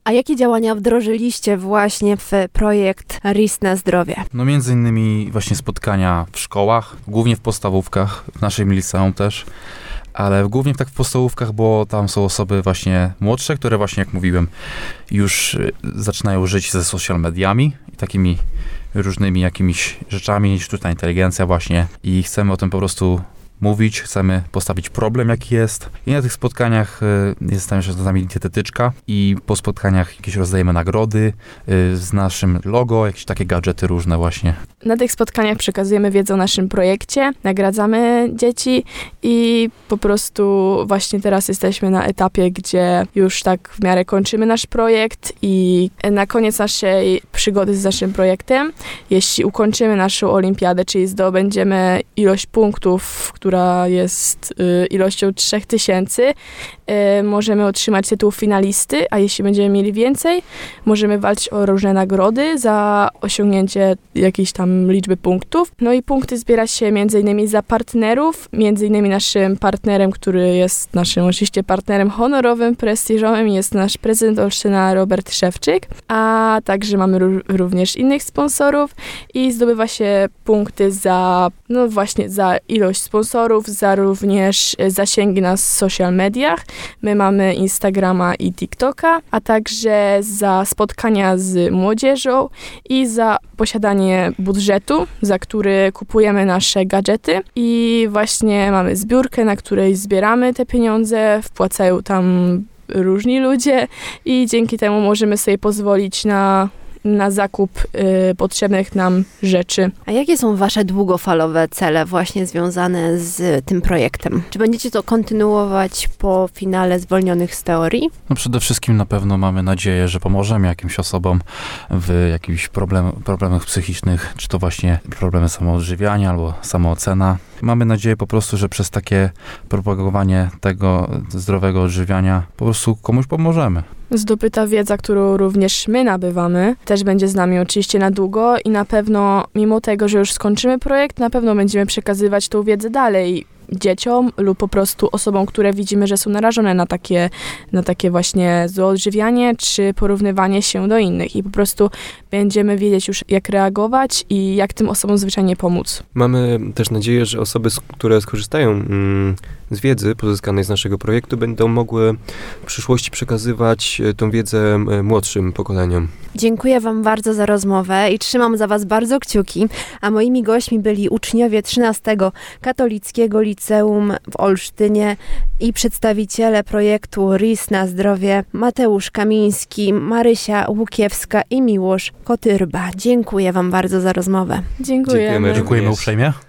A jakie działania wdrożyliście właśnie w projekt RIS na zdrowie? No między innymi właśnie spotkania w szkołach, głównie w podstawówkach, w naszym liceum też, ale głównie tak w podstawówkach, bo tam są osoby właśnie młodsze, które właśnie, jak mówiłem, już zaczynają żyć ze social mediami i takimi różnymi jakimiś rzeczami, sztuczna inteligencja właśnie i chcemy o tym po prostu mówić, chcemy postawić problem, jaki jest. I na tych spotkaniach jest tam jeszcze z nami dietetyczka i po spotkaniach jakieś rozdajemy nagrody z naszym logo, jakieś takie gadżety różne właśnie. Na tych spotkaniach przekazujemy wiedzę o naszym projekcie, nagradzamy dzieci i po prostu właśnie teraz jesteśmy na etapie, gdzie już tak w miarę kończymy nasz projekt i na koniec naszej przygody z naszym projektem, jeśli ukończymy naszą olimpiadę, czyli zdobędziemy ilość punktów, która jest ilością 3000, możemy otrzymać tytuł finalisty, a jeśli będziemy mieli więcej, możemy walczyć o różne nagrody za osiągnięcie jakiejś tam liczby punktów. No i punkty zbiera się m.in. za partnerów, m.in. naszym partnerem, który jest naszym oczywiście partnerem honorowym, prestiżowym, jest nasz prezydent Olsztyna Robert Szewczyk, a także mamy również innych sponsorów i zdobywa się punkty za, no właśnie, za ilość sponsorów, za również zasięgi na social mediach. My mamy Instagrama i TikToka, a także za spotkania z młodzieżą i za posiadanie budżetu, za który kupujemy nasze gadżety i właśnie mamy zbiórkę, na której zbieramy te pieniądze, wpłacają tam różni ludzie i dzięki temu możemy sobie pozwolić na zakup potrzebnych nam rzeczy. A jakie są wasze długofalowe cele właśnie związane z tym projektem? Czy będziecie to kontynuować po finale zwolnionych z teorii? No przede wszystkim na pewno mamy nadzieję, że pomożemy jakimś osobom w jakichś problemach psychicznych, czy to właśnie problemy samoodżywiania albo samoocena. Mamy nadzieję po prostu, że przez takie propagowanie tego zdrowego odżywiania po prostu komuś pomożemy. Zdobyta wiedza, którą również my nabywamy, też będzie z nami oczywiście na długo i na pewno, mimo tego, że już skończymy projekt, na pewno będziemy przekazywać tą wiedzę dalej dzieciom lub po prostu osobom, które widzimy, że są narażone na takie właśnie złe odżywianie, czy porównywanie się do innych i po prostu będziemy wiedzieć już, jak reagować i jak tym osobom zwyczajnie pomóc. Mamy też nadzieję, że osoby, które skorzystają z wiedzy pozyskanej z naszego projektu, będą mogły w przyszłości przekazywać tą wiedzę młodszym pokoleniom. Dziękuję wam bardzo za rozmowę i trzymam za was bardzo kciuki, a moimi gośćmi byli uczniowie 13 Katolickiego Liceum w Olsztynie i przedstawiciele projektu RIS na zdrowie Mateusz Kamiński, Marysia Łukiewska i Miłosz Kotyrba. Dziękuję wam bardzo za rozmowę. Dziękujemy. Dziękujemy uprzejmie.